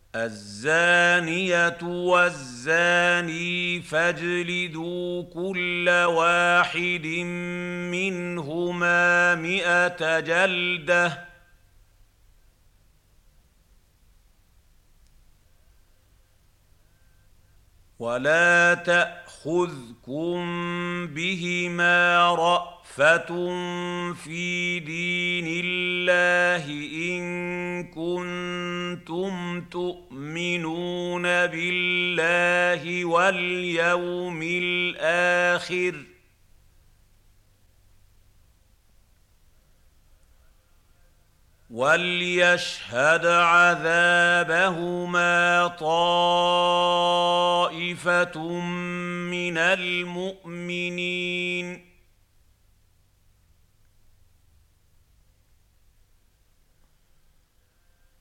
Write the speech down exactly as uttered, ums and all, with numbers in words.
الزانية والزاني فاجلدوا كل واحد منهما مئة جلدة ولا تأخذكم بهما رأفة في دين الله إن كنتم تؤمنون بالله واليوم الآخر وليشهد عذابهما طائفة من المؤمنين